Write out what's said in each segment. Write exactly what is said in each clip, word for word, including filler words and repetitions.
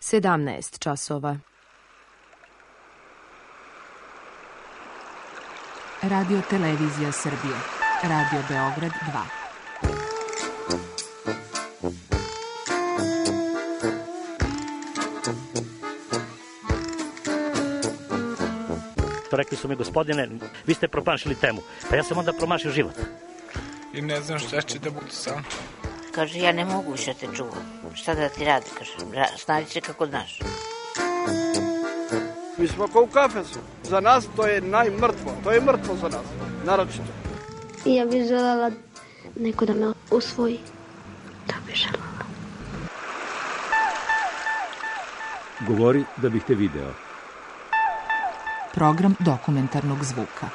sedamnaest časova. Radio Televizija Srbije. Radio Beograd dva. Rekli su mi, gospodine, vi ste promašili temu. Pa ja sam onda promašio život. I ne znam šta će da bude sam. Kaže, ja ne mogu više te čuvam. Šta da ti radi, kaže, snađi se kako znaš. Mi smo kao u kafesu. Za nas to je najmrtvo. To je mrtvo za nas, naročito. I ja bih želela neko da me usvoji. Da bih želela. Govori da bih te video. Program dokumentarnog zvuka.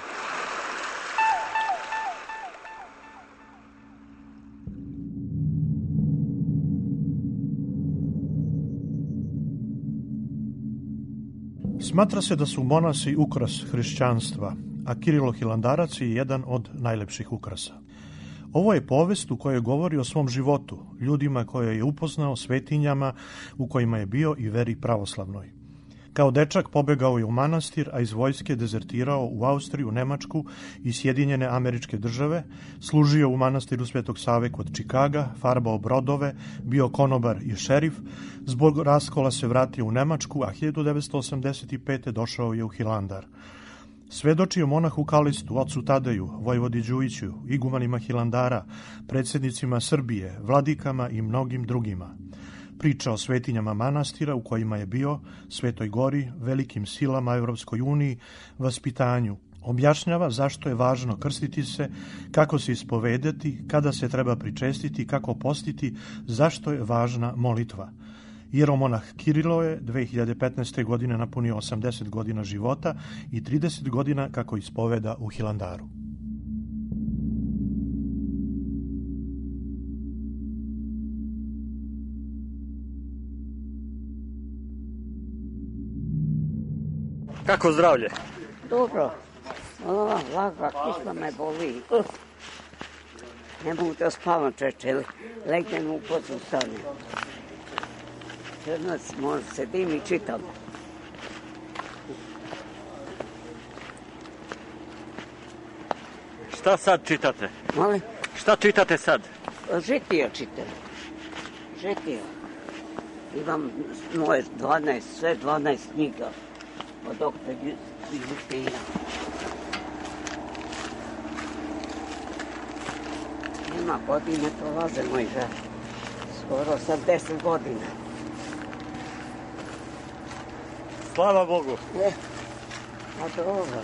Smatra se da su monasi ukras hrišćanstva, a Kirilo-Hilandarac je jedan od najlepših ukrasa. Ovo je povest u kojoj govori o svom životu, ljudima koje je upoznao, svetinjama u kojima je bio i veri pravoslavnoj. Kao dečak pobegao je u manastir, a iz vojske dezertirao u Austriju, Nemačku i Sjedinjene Američke Države, služio u manastiru Svetog Save kod Čikaga, farbao brodove, bio konobar i šerif, zbog raskola se vratio u Nemačku, a hiljadu devetsto osamdeset pete. došao je u Hilandar. Svedočio monahu Kalistu, ocu Tadeju, vojvodi Đujiću, igumanima Hilandara, predsjednicima Srbije, vladikama i mnogim drugima. Priča o svetinjama manastira u kojima je bio, Svetoj Gori, velikim silama Evropskoj uniji, vaspitanju. Objašnjava zašto je važno krstiti se, kako se ispovedati, kada se treba pričestiti, kako postiti, zašto je važna molitva. Jeromonah Kirilo je dve hiljade petnaeste. godine napunio osamdeset godina života i trideset godina kako ispoveda u Hilandaru. Kako zdravlje? Dobro. O, lagva, kišma me boli. Uh. Ne mogu da spavam čeče, legnem u podu stane. Černac, možda sedim i čitam. Šta sad čitate? Molim? Šta čitate sad? Žitija čitam. Žitija. Imam moje dvanaest, sve dvanaest knjiga. Od doktora Justina. Nema godine prolaze moj žar. Skoro sam deset godina. Slava Bogu. Je, a dobro.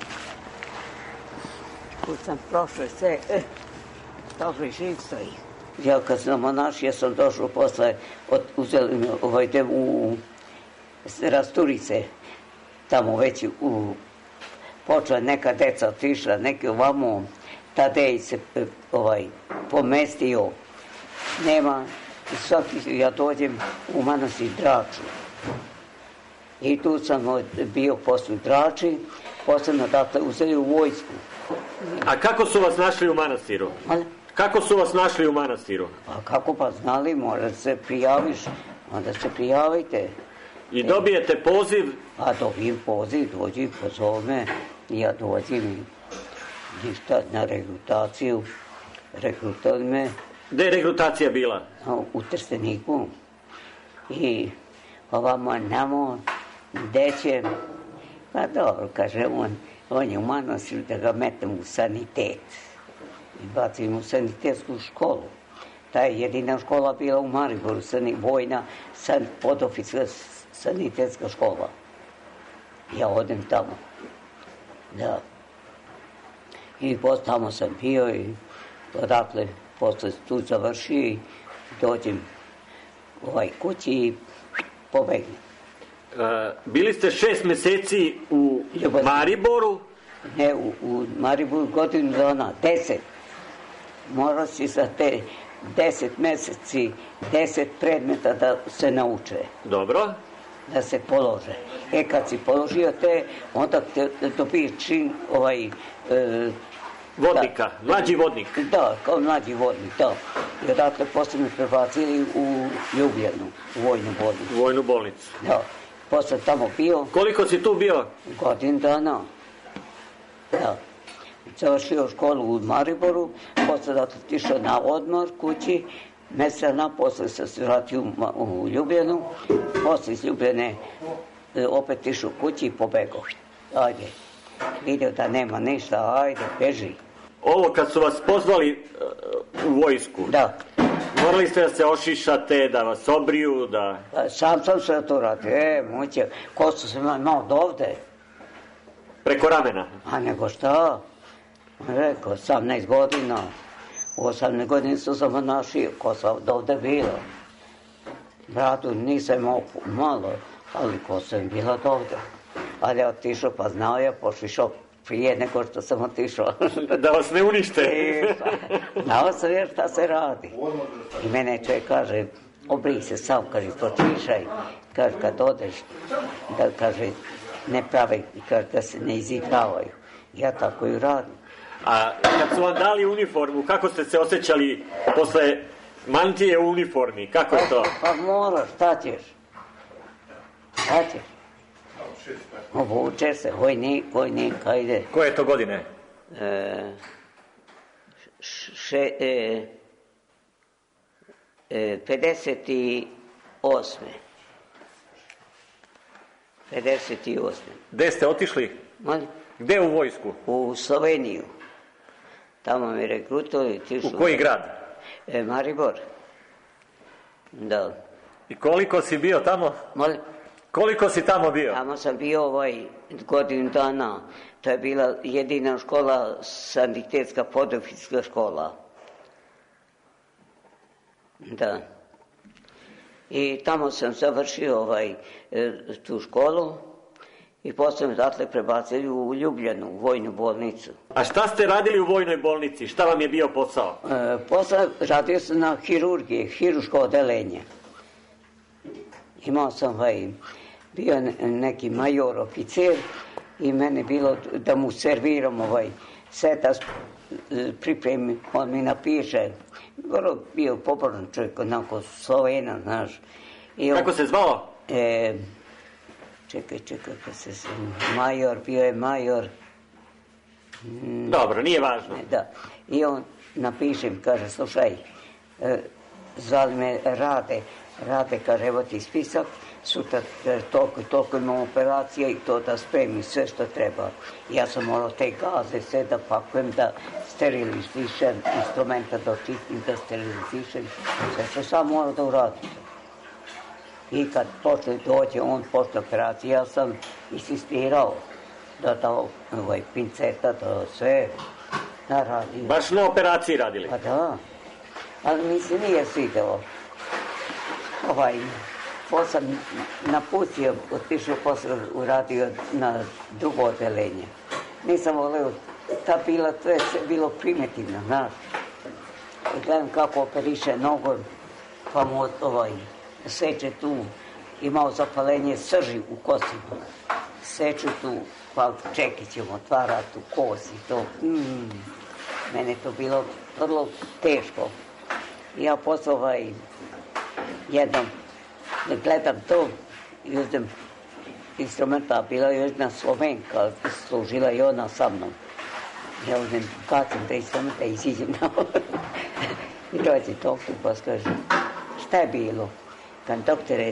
Kud sam prošao sve, eh, dobro i živ stoji. Ja kad sam monaš, ja sam došao posle, od, uzeli me ovaj dem u Rasturice. Tamo već u, počela neka deca otišla, neki ovamo, Tadej se ovaj, pomestio. Nema, svaki, ja dođem u manastir Draču. I tu sam bio posle Drači, posebno dakle uzeli u vojsku. A kako su vas našli u manastiru? Ali? Kako su vas našli u manastiru? Pa kako pa znali, mora se prijaviš, onda se prijavite. I dobijete poziv? A dobijem poziv, dođi, pozove, ja dođem ništa na rekrutaciju, rekrutovali me. Gde je rekrutacija bila? U Trsteniku. I ovamo namo, gde će, pa dobro, kaže on, on je u manastiru da ga metem u sanitet. I bacim u sanitetsku školu. Ta je jedina škola bila u Mariboru, vojna, san, podoficka sanitetska škola. Ja odem tamo. Da. I post, tamo sam bio i odakle posle tu završi i dođem ovaj kući i pobegnem. E, bili ste šest meseci u Ljubav. Mariboru? Ne, u, u Mariboru godinu dana, deset. Morao si za te deset meseci, deset predmeta da se nauče. Dobro. Da se polože. E, kad si položio te, onda te dobiješ čin ovaj... E, vodnika, da, mlađi vodnik. Da, kao mlađi vodnik, da. I odatle posle me prebacili u Ljubljanu, u vojnu bolnicu. U vojnu bolnicu. Da, posle tamo bio. Koliko si tu bio? Godin dana. Da. Završio školu u Mariboru, posle da otišao na odmor kući, mesec dana, posle sam se vratio u Ljubljanu, posle iz Ljubljane opet išao kući i pobegao. Ajde, vidio da nema ništa, ajde, beži. Ovo kad su vas pozvali uh, u vojsku, da. Morali ste da se ošišate, da vas obriju, da... Sam sam se to radio, e, moće, kosu sam imao od ovde. Preko ramena? A nego šta? Rekao, osamnaest godina. U osamnaest godina sam samo našio, kosa od ovde bila. Bradu nisam imao malo, ali kosa je bila od ovde. Ali ja otišao, pa znao ja, pošlišao prije nego što sam otišao. Da vas ne unište. E, pa, znao sam jer šta se radi. I mene čovjek kaže, obrij se sam, kaže, počišaj. Kaže, kad odeš, da kaže, ne prave, kaže, da se ne izigravaju. Ja tako i radim. A kad su vam dali uniformu, kako ste se osjećali posle mantije u uniformi? Kako je to? Pa, pa moraš, šta ćeš? Šta ćeš? Obuče se, vojnik, vojnik, ajde. Koje je to godine? E, še, e, e, pedeset osme. pedeset osme. Gde ste otišli? Mali? Gde u vojsku? U Sloveniju. Tamo mi rekrutovali. U koji grad? E, Maribor. Da. I koliko si bio tamo? Mali? Koliko si tamo bio? Tamo sam bio ovaj godinu dana. To je bila jedina škola, sanitetska podoficirska škola. Da. I tamo sam završio ovaj, tu školu i posle me odatle prebacili u Ljubljanu, u vojnu bolnicu. A šta ste radili u vojnoj bolnici? Šta vam je bio posao? E, posle radio sam na hirurgiji, hiruško odelenje. Imao sam ovaj, bio neki major oficir i mene bilo da mu serviram ovaj seta, pripremi, on mi napiše. Vrlo bio poboran čovjek, onako Slovena, znaš. I on, kako se zvalo? E, čekaj, čekaj, kad se se, major, bio je major. Mm, Dobro, nije važno. Ne, da. I on napiše, kaže, slušaj, e, zvali me Rade, Rade, kaže, evo ti spisak, sutra toliko, toliko imam operacija i to da spremi sve što treba. Ja sam morao te gaze sve da pakujem, da sterilizišem, instrumenta da očistim, da sterilizišem, sve što sam morao da uradim. I kad posle dođe on posle operacije, ja sam insistirao da da ovaj, pinceta, da sve da radim. Baš na operaciji radili? Pa da, ali mi se nije svidelo. Ovaj, posle sam napustio, otišao posle uradio na drugo odelenje. Nisam voleo, ta bila, to je sve bilo primitivno, znaš. Gledam kako operiše nogu, pa mu ovaj, seče tu, imao zapalenje srži u kosima. Seče tu, pa čekićem otvara tu kosi, to, mm, mene to bilo vrlo teško. Ja posle ovaj, jednom gledam to i uzem instrumenta, bila je jedna Slovenka, služila i ona sa mnom. Ja uzem, kacam te instrumenta i iziđem na ovo. I dođe doktor, pa kaže, šta je bilo? Kad doktore,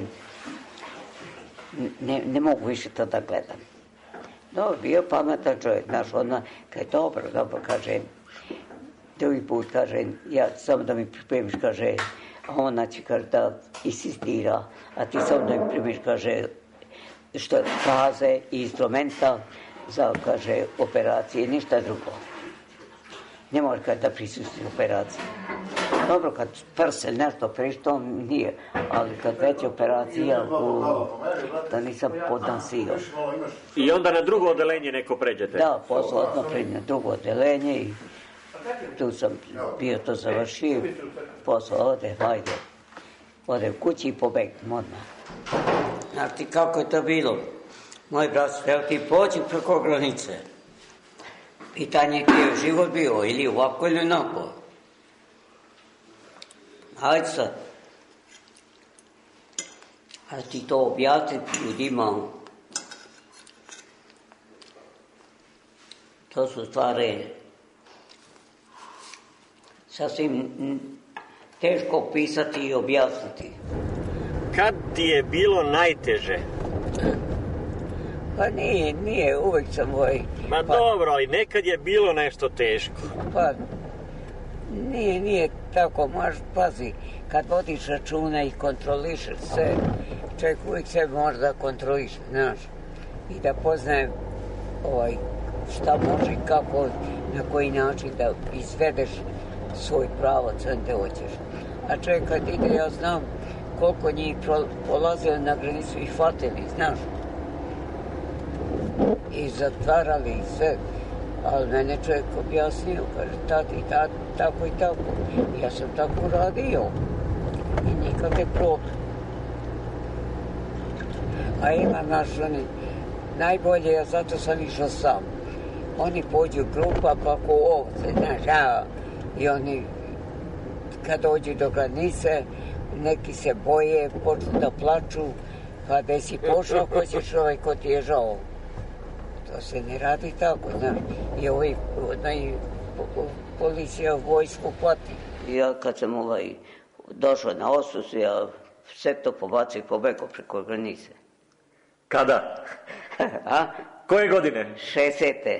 ne, ne mogu više to da gledam. Dobro, bio pametan čovjek, znaš, ona, kaže, dobro, dobro, kaže, drugi put, kaže, ja samo da mi pripremiš, kaže, a ona će, kaže, da insistira, a ti samo da mi pripremiš, kaže, što faze i instrumenta za, kaže, operacije, ništa drugo. Ne može, kaže, da prisustiti operaciji. Dobro, kad prse nešto prišto, nije, ali kad već operacija, u, da nisam podnansio. I onda na drugo odelenje neko pređete? Da, posle odmah pređe na drugo odelenje i tu sam bio to završio, posle ode, hajde, ode u kući i pobegnem odmah. Znaš ti kako je to bilo? Moj brat, evo ti pođi preko granice. Pitanje ti je život bio, ili ovako ili onako. Hajde sad. A ti to objasniti ljudima. To su stvari sasvim teško pisati i objasniti. Kad ti je bilo najteže? Pa nije, nije, uvijek sam ovaj... Ma pa, dobro, ali nekad je bilo nešto teško. Pa, nije, nije tako, maš, pazi, kad vodiš računa i kontrolišeš sve, čovjek uvijek sebe može da kontroliše, znaš, i da poznaje ovaj, šta može i kako, na koji način da izvedeš svoj pravac, gde hoćeš. A čovjek kad ide, ja znam koliko njih polazili na granicu i hvatili, znaš, i zatvarali i sve, ali mene čovjek objasnio, kaže, tati, tati, tako i tako. Ja sam tako radio i nikakve problem. A ima naš, oni, najbolje, ja zato sam išao sam. Oni pođu grupa, pa ko ovce, znaš, a, i oni, kad dođu do granice, neki se boje, počnu da plaču, pa gde si pošao, ko ćeš ovaj, ko ti je žao. To se ne radi tako, znaš, i ovaj, onaj, policija vojsku plati. Ja kad sam ovaj, došao na Osus, ja sve to pobacio i pobegao preko granice. Kada? A? Koje godine? šezete.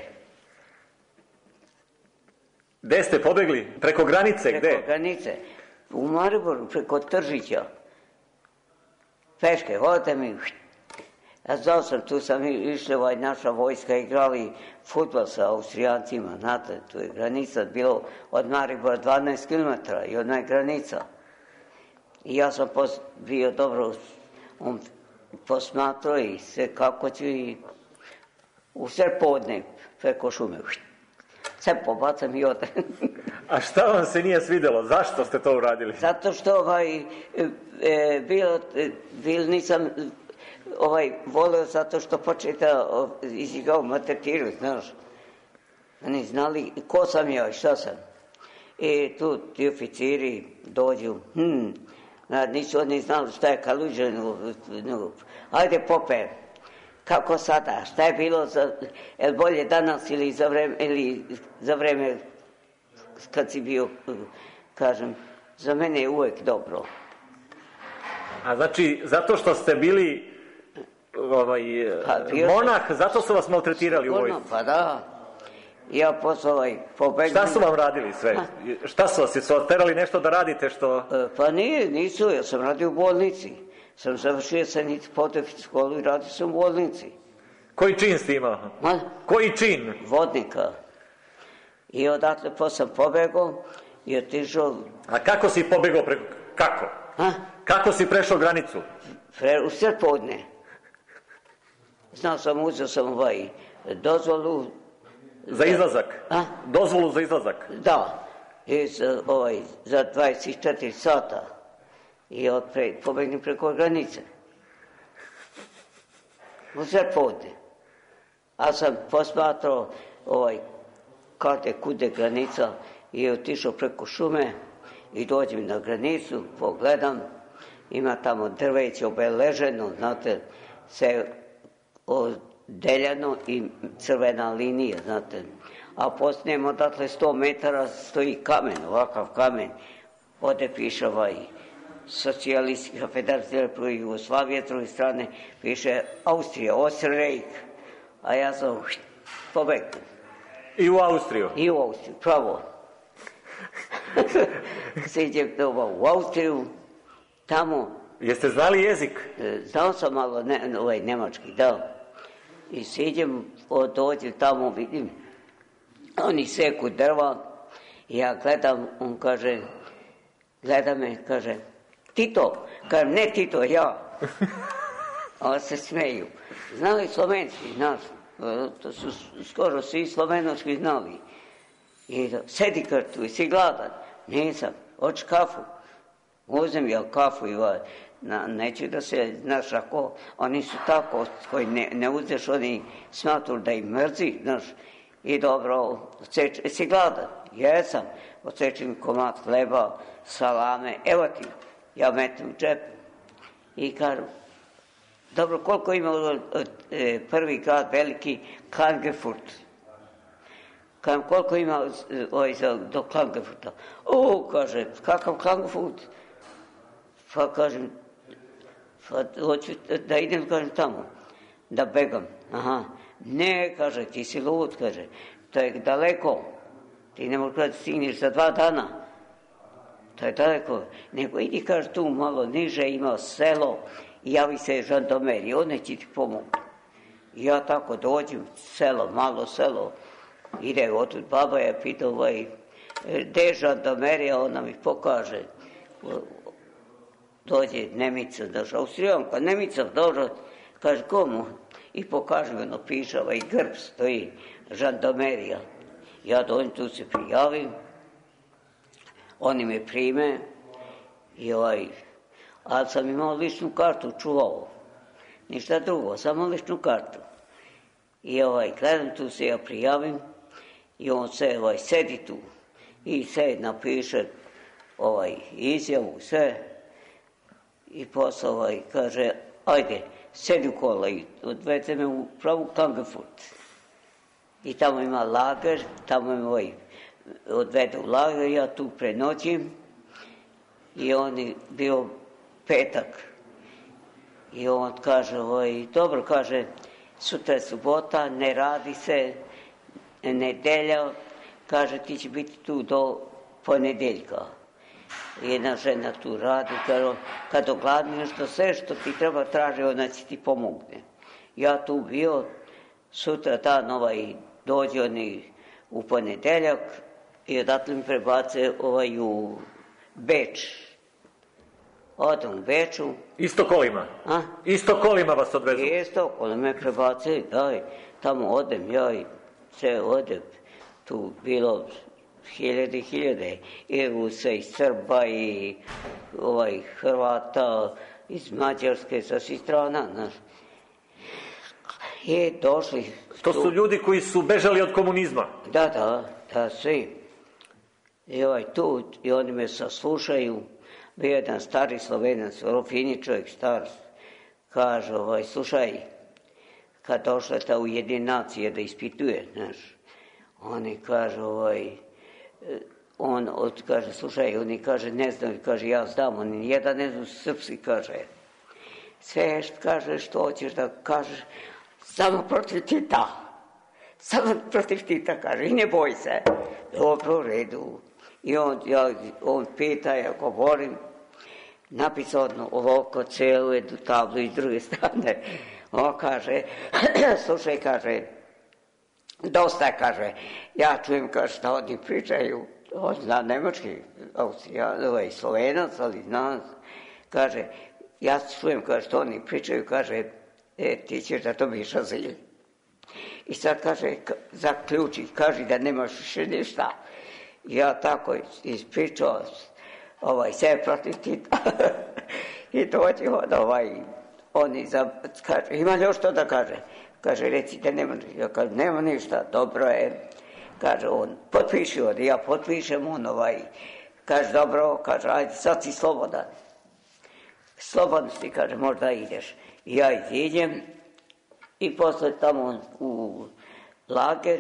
Gde ste pobegli? Preko granice, gde? Preko granice. U Mariboru, preko Tržića. Peške, hodite mi. Ja znao sam, tu sam išli, ovaj, naša vojska, igrali fudbal sa Austrijancima, znate, tu je granica, bilo od Maribora dvanaest kilometara i odna je granica. I ja sam pos, bio dobro, on posmatrao i sve kako ću i u sve podne preko šume. Sve pobacam i odem. A šta vam se nije svidjelo? Zašto ste to uradili? Zato što ovaj, e, bilo, bil nisam ovaj, volio zato što početa izigao matertiru, znaš. Oni znali ko sam ja i šta sam. I tu ti oficiri dođu, hm, nisu oni znali šta je Kaluđe, no, ajde Pope, kako sada, šta je bilo, za, je bolje danas ili za vreme, ili za vreme kad si bio, kažem, za mene je uvek dobro. A znači, zato što ste bili ovaj, pa, monah, sam, zato su vas maltretirali u vojsci? Pa da, ja posle ovaj pobegnem. Šta su vam radili sve? Ha? Šta su vas, su vas terali nešto da radite što... Pa nije, nisu, ja sam radio u bolnici. Sam završio sanit potefit školu i radio sam u bolnici. Koji čin ste imao? Ma? Koji čin? Vodnika. I odatle posle sam pobegao i otišao... A kako si pobegao preko... Kako? A? Kako si prešao granicu? Pre, u sve podne. Znao sam, uzeo sam ovaj dozvolu... Za izlazak? A? Dozvolu za izlazak? Da. I za, ovaj, za dvadeset četiri sata. I odpre, pobegnem preko granice. U sve podne. A sam posmatrao ovaj, kad je kude granica i otišao preko šume i dođem na granicu, pogledam, ima tamo drveće obeleženo, znate, sve odeljano i crvena linija, znate. A poslije odatle sto metara stoji kamen, ovakav kamen, ovdje piše ovaj Socijalistička federacija Republike Jugoslavije, s druge strane piše Austrija, Osterreich, a ja sam pobegao. I u Austriju? I u Austriju, pravo. Siđem u Austriju, tamo... Jeste znali jezik? Znao sam malo ne, ovaj, nemački, da. I siđem, dođem tamo, vidim, oni seku drva, i ja gledam, on kaže, gleda me, kaže, Tito, kažem, ne Tito, ja. A se smeju. Znali slovenski, znaš, to su skoro svi slovenočki znali. I da, sedi krtu i si gladan. Nisam, hoć kafu. Uzem ja kafu i ovaj, na, neću da se, znaš, ako oni su tako, koji ne, ne uzeš, oni smatru da im mrzi, znaš, i dobro, seč, si gladan. jesam, odsečem komad hleba, salame, evo ti, ja metem u džep i kažem, dobro, koliko ima e, prvi grad veliki Klagenfurt? Kažem, koliko ima ovaj za, do Klagenfurta? O, kaže, kakav Klagenfurt? Pa kažem, pa hoću da idem, kažem, tamo, da begam. Aha, ne, kaže, ti si lud, kaže, to je daleko, ti ne možeš da stigneš za dva dana, to je daleko, nego idi, kaže, tu malo niže, ima selo, javi se žandarmeriji, one će ti pomoći. Ja tako dođem, selo, malo selo, ide otud baba, je pitao, ovaj, gde je žandarmerija, ona mi pokaže, dođe Nemica, daš, Austrijanka, Nemica, dođe, kaže, komu? I pokaže me, ono, piše, ovaj grb stoji, žandarmerija. Ja dođem, tu se prijavim, oni me prime i ovaj, ali sam imao ličnu kartu, čuvao, ništa drugo, samo ličnu kartu. I ovaj, gledam, tu se ja prijavim i on se, ovaj, sedi tu i se napiše, ovaj, izjavu, sve, i posle, ovaj, kaže, ajde, sedi u kola i odvede me u pravu Klagenfurt. I tamo ima lager, tamo me ovaj, odvede u lager, ja tu prenoćim i on je bio petak. I on kaže, ovaj, dobro, kaže, sutra je subota, ne radi se, nedelja, kaže, ti će biti tu do ponedeljka. Jedna žena tu radi, kaže, kad ogladni nešto, sve što ti treba traži, ona će ti pomogne. Ja tu bio, sutra dan ovaj, dođe oni u ponedeljak i odatle mi prebace ovaj u Beč. Odem u Beču. Isto kolima? A? Isto kolima vas odvezu? Isto kolima me prebace, daj, tamo odem ja i sve odem. Tu bilo hiljade i hiljade, i Rusa, i Srba, i ovaj, Hrvata, iz Mađarske, sa svih strana, znaš. I došli. To su ljudi koji su bežali od komunizma? Da, da, da, svi. I ovaj tu, i oni me saslušaju. Bio jedan stari Slovenac, vrlo fini čovjek, star, kaže, ovaj, slušaj, kad došla ta Ujedinjene nacije da ispituje, znaš, oni kaže, ovaj, on od, kaže, slušaj, oni kaže, ne znam, kaže, ja znam, oni jedan ne znam srpski, kaže, sve što kaže, što hoćeš da kažeš, samo protiv Tita, samo protiv Tita, kaže, i ne boj se, dobro, u redu. I on, ja, on pita, ja govorim, napisao odno ovako celu jednu tablu iz druge strane. On kaže, slušaj, kaže, dosta, kaže, ja čujem, kaže, šta oni pričaju, on zna nemački, Austrijan, ovaj, Slovenac, ali zna, kaže, ja čujem, kaže, što oni pričaju, kaže, e, ti ćeš da dobiš azil. I sad, kaže, zaključi, kaže da nemaš više ništa. Ja tako ispričao, ovaj, sve protiv Tita. I dođe on, ovaj, oni, za, kaže, ima li još što da kaže? Kaže, reci da nema ništa. Ja kažem, nema ništa, dobro je. Kaže on, potpiši on, ja potpišem on, ovaj, kaže, dobro, kaže, ajde, sad si slobodan. Slobodan si, kaže, možda ideš. I ja idem i posle tamo u lager.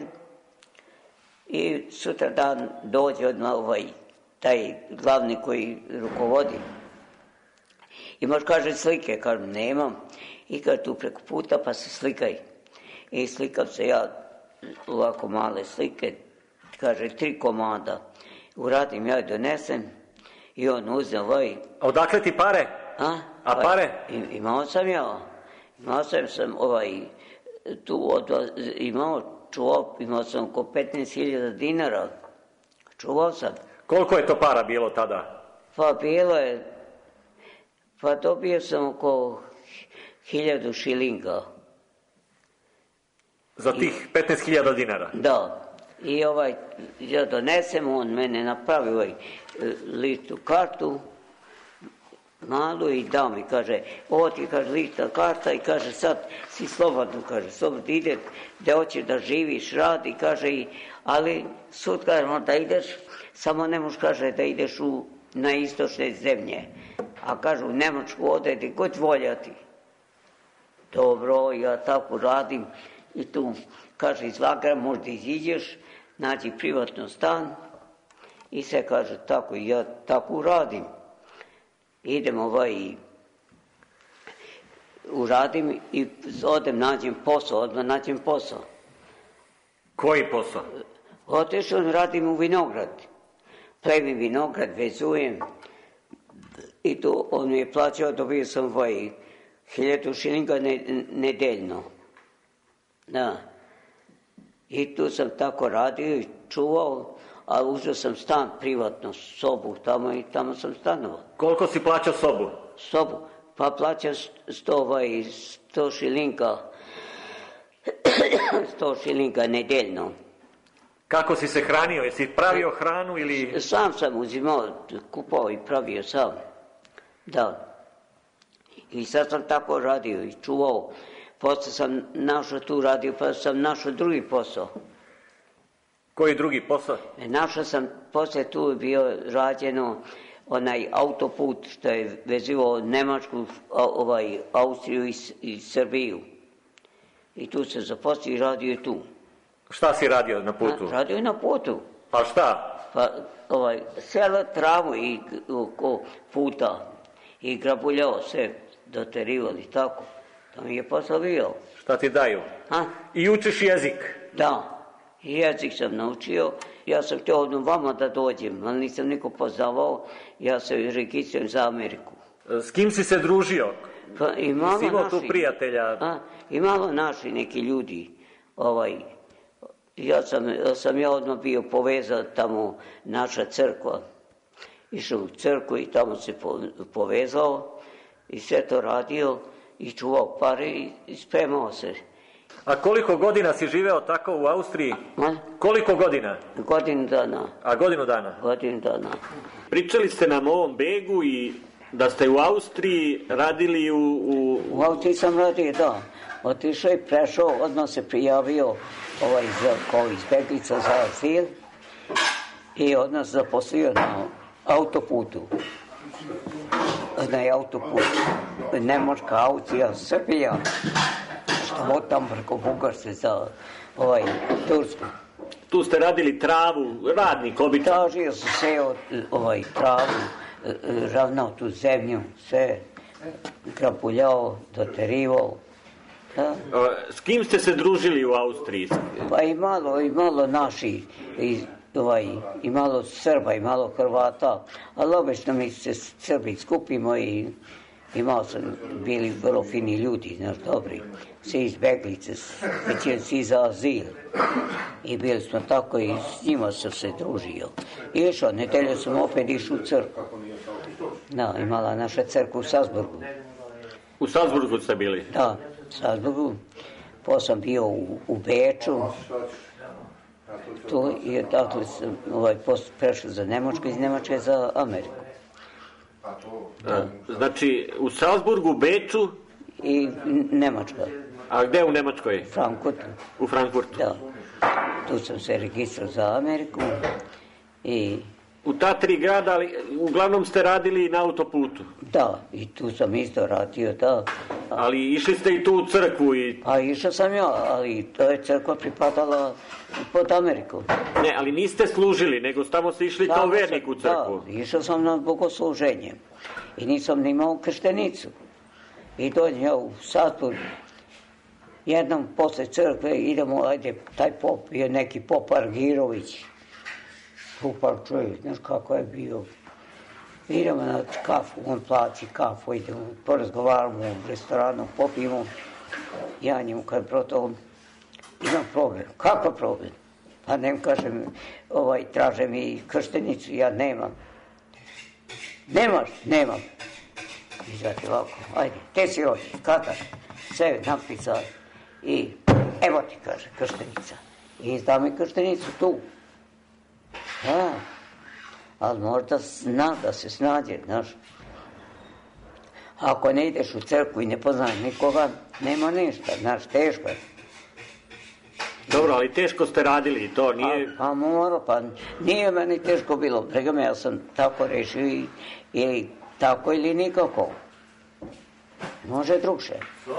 I sutra dan dođe odmah ovaj, taj glavni koji rukovodi. I može kaže slike, kažem nemam. I kaže tu preko puta pa se slikaj. I slikam se ja ovako male slike, kaže tri komada. Uradim ja i donesem i on uzme ovaj. A odakle ti pare? A, A pare? I, imao sam ja, imao sam, sam ovaj, tu od, imao čuvao, imao sam oko petnaest hiljada dinara, čuvao sam. Koliko je to para bilo tada? Pa bilo je, pa dobio sam oko hiljadu šilinga. Za tih petnaest hiljada dinara? Da. I ovaj, ja donesem, on mene napravi ovaj ličnu kartu, malu i dao mi, kaže, ovo ti, kaže, lična karta i kaže, sad si slobodno, kaže, slobodno ide, gde hoćeš da živiš, radi, kaže, i, ali sud, kaže, da ideš, samo ne možeš, kaže, da ideš u, na istočne zemlje, a kaže, u Nemačku ode, gde god voljati. Dobro, ja tako radim i tu, kaže, iz lagera možda iziđeš, nađi privatno stan i se kaže, tako, ja tako radim. Idem ovaj, uradim i odem, nađem posao, odmah nađem posao. Koji posao? Otešao, radim u vinograd. Plemim vinograd, vezujem. I tu on mi je plaćao, dobio sam ovaj hiljadu šilinga ne, nedeljno. Da. I tu sam tako radio i čuvao, a uzeo sam stan privatno, sobu tamo i tamo sam stanovao. Koliko si plaćao sobu? Sobu? Pa plaća sto, ovaj, sto šilinga, sto šilinga nedeljno. Kako si se hranio? Jesi pravio hranu ili... Sam sam uzimao, kupao i pravio sam. Da. I sad sam tako radio i čuvao. Posle sam našao tu radio, pa sam našao drugi posao. Koji drugi posao? Našao sam, posle tu bio rađeno onaj autoput što je vezivao Nemačku, ovaj, Austriju i, i Srbiju. I tu se zaposlio i radio je tu. Šta si radio na putu? A, radio je na putu. Pa šta? Pa, ovaj, sela travu i oko puta i grabuljao se, doterivali, tako. To mi je posao bio. Šta ti daju? A? I učiš jezik? Da. Jezik sam naučio, ja sam htio odno vama da dođem, ali nisam niko poznavao, ja se registrujem za Ameriku. S kim si se družio? Pa i malo si imao naši, tu prijatelja? A, i malo naši neki ljudi, ovaj, ja sam, sam ja odmah bio povezan tamo, naša crkva, išao u crkvu i tamo se po, povezao i sve to radio i čuvao pare i, i spremao se. A koliko godina si živeo tako u Austriji? A? Koliko godina? Godinu dana. A godinu dana? Godinu dana. Pričali ste nam o ovom begu i da ste u Austriji radili u... U, u Austriji sam radio, da. Otišao i prešao, odmah se prijavio ovaj, za, kao izbeglica za azil i odmah se zaposlio na autoputu. Na autoputu. Nemačka, Austrija, Srbija. Što tam preko Bugarske za ovaj, Tursku. Tu ste radili travu, radnik običan. Tražio sam seo ovaj, travu, ravnao tu zemlju, sve, grapuljao, doterivao. Da. S kim ste se družili u Austriji? Pa i malo, i malo naši, i, ovaj, i malo Srba, i malo Hrvata, ali obično mi se Srbi skupimo i imao sam, bili vrlo fini ljudi, znaš, dobri, svi izbeglice, većina svi za azil. I bili smo tako i s njima sam se družio. I išao, nedelju sam opet išao u crkvu. Da, imala naša crkva u Salzburgu. U Salzburgu ste bili? Da, u Salzburgu. Posle sam bio u, u Beču. Tu i dakle sam ovaj, prešao za Nemačku, iz Nemačke za Ameriku. Da. Znači, u Salzburgu, Beču i Nemačka. A gde u Nemačkoj? Frankfurtu. U Frankfurtu. Da. Tu sam se registrao za Ameriku i... U ta tri grada, ali uglavnom ste radili na autoputu? Da, i tu sam isto radio, da. Ali išli ste i tu u crkvu i... A išao sam ja, ali to je crkva pripadala pod Ameriku. Ne, ali niste služili, nego tamo ste išli kao vernik u crkvu. Da, išao sam na bogosluženje i nisam ni imao krštenicu. I dođem ja u Salzburg, jednom posle crkve idemo, ajde, taj pop je neki pop Argirović. Super čovjek, znaš kako je bio. Idemo na kafu, on plaći kafu, idemo, porazgovaramo u restoranu, popijemo. Ja njemu kad proto, imam problem. Kakav problem? Pa nem kažem, ovaj, traže mi krštenicu, ja nemam. Nemaš? Nemam. I zato ovako, ajde, te si hoćeš, kakav? Sve napisao i evo ti, kaže, krštenica. I izdao mi krštenicu tu. Da, ali možda zna da se snađe, znaš. Ako ne ideš u crkvu i ne poznaš nikoga, nema ništa, znaš, teško je. Dobro, ali teško ste radili i to nije... A, a mora, pa nije meni teško bilo. Prega me, ja sam tako rešio i, ili tako ili nikako. Može drugše.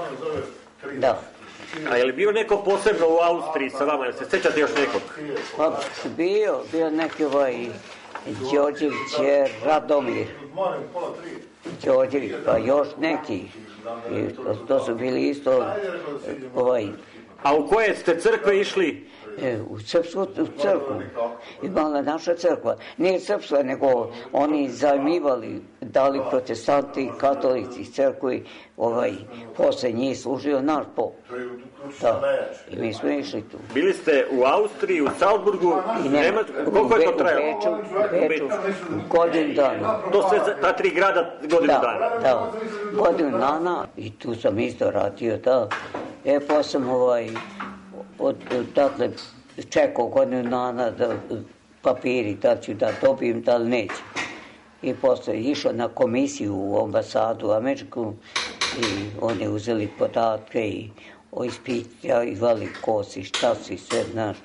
Da. A je li bio neko posebno u Austriji sa vama? Se sjećate još nekog? Pa bio, bio neki ovaj Đorđević, Radomir. Đorđević, pa još neki. I to, to su bili isto ovaj... A u koje ste crkve išli? E, u srpsku crkvu. Imala naša crkva. Nije srpska, nego oni zajmivali, dali protestanti i katolici crkvi, ovaj, posle njih služio naš pop. Da. I mi smo išli tu. Bili ste u Austriji, u Salzburgu, i Nemac... koliko je to trajalo? U Beču, u Beču, godinu dana. To sve, ta tri grada godinu da, dana? Da, godinu dana i tu sam isto radio, da. E, pa sam ovaj, od, dakle, čekao godinu dana da papiri, da ću da dobijem, da li neću. I posle išao na komisiju u ambasadu američku i oni uzeli podatke i ispitivali ko si, šta si, sve, znaš.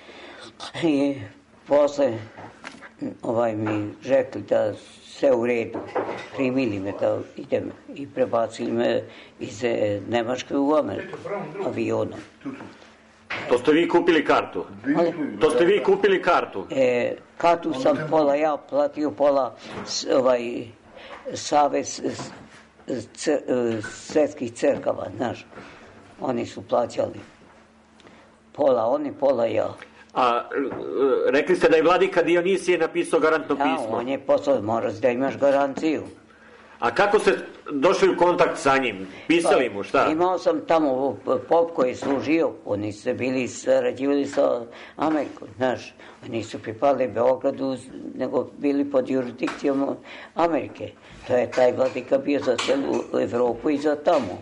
I posle ovaj, mi rekli da sve u redu, primili me da idem i prebacili me iz Nemačke u Ameriku avionom. To ste vi kupili kartu? Ali, to ste vi kupili kartu? E, kartu sam pola ja platio, pola ovaj, Savez c, svetskih crkava, znaš. Oni su plaćali. Pola oni, pola ja. A rekli ste da je vladika Dionisije napisao garantno pismo? Da, on je poslao, moraš da imaš garanciju. A kako ste došli u kontakt sa njim? Pisali mu, šta? Imao sam tamo pop koji je služio, oni su bili sarađivali sa Amerikom, znaš. Oni su pripali Beogradu, nego bili pod jurisdikcijom Amerike. To je taj vladika bio za celu Evropu i za tamo.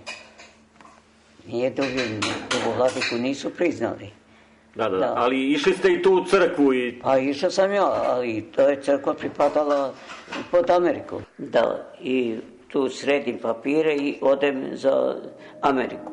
Nije drugi, drugu vladiku nisu priznali. Da, da, da, ali išli ste i tu u crkvu i... Pa išao sam ja, ali to je crkva pripadala pod Ameriku. Da, i tu sredim papire i odem za Ameriku.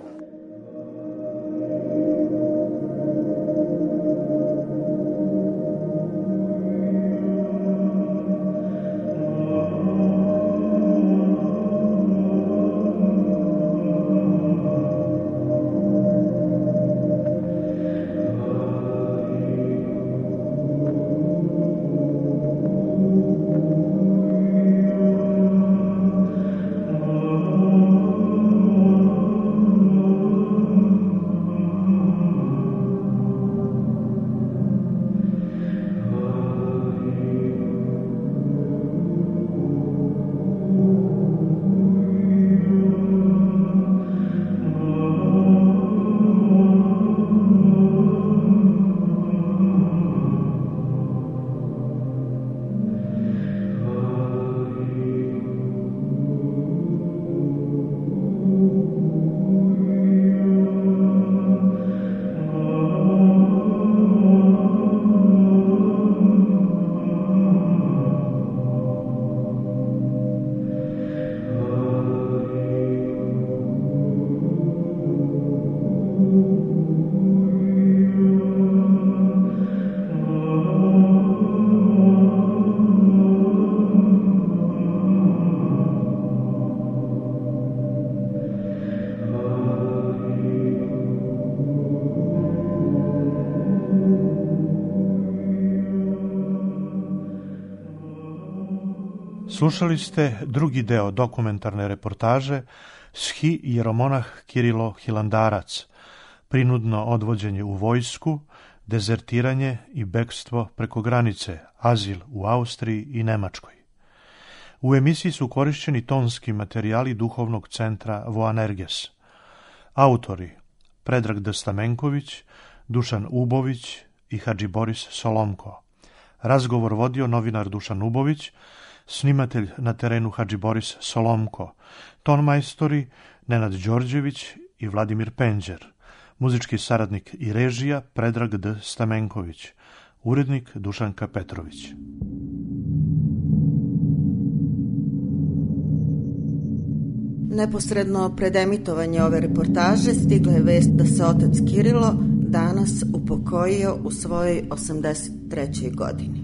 Slušali ste drugi deo dokumentarne reportaže Schi jeromonah Kirilo Hilandarac, prinudno odvođenje u vojsku, dezertiranje i bekstvo preko granice, azil u Austriji i Nemačkoj. U emisiji su korišćeni tonski materijali duhovnog centra Voanerges. Autori Predrag D. Stamenković, Dušan Ubović i Hadži Boris Solomko. Razgovor vodio novinar Dušan Ubović, snimatelj na terenu Hadži Boris Solomko, tonmajstori Nenad Đorđević i Vladimir Penđer, muzički saradnik i režija Predrag D. Stamenković, urednik Dušanka Petrović. Neposredno pred emitovanje ove reportaže stigla je vest da se otac Kirilo danas upokojio u svojoj osamdeset trećoj godini.